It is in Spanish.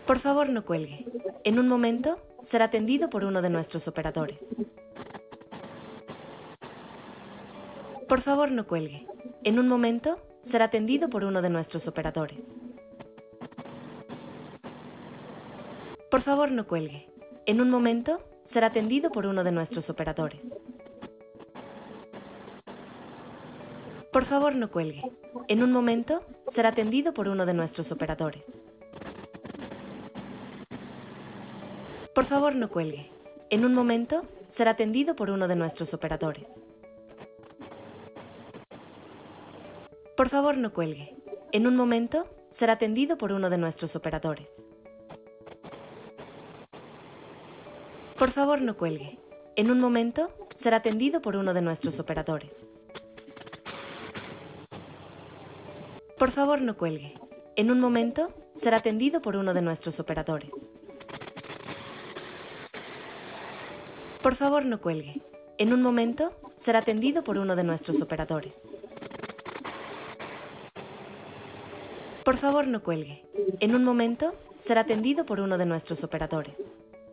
Por favor, no cuelgue. En un momento, será atendido por uno de nuestros operadores. Por favor, no cuelgue. En un momento, será atendido por uno de nuestros operadores. Por favor, no cuelgue. En un momento, será atendido por uno de nuestros operadores. Por favor, no cuelgue. En un momento, será atendido por uno de nuestros operadores. Por favor, no cuelgue. En un momento, será atendido por uno de nuestros operadores. Por favor, no cuelgue. En un momento, será atendido por uno de nuestros operadores. Por favor, no cuelgue. En un momento, será atendido por uno de nuestros operadores. Por favor, no cuelgue. En un momento, será atendido por uno de nuestros operadores. Por favor, no cuelgue. En un momento, será atendido por uno de nuestros operadores. Por favor, no cuelgue. En un momento, será atendido por uno de nuestros operadores.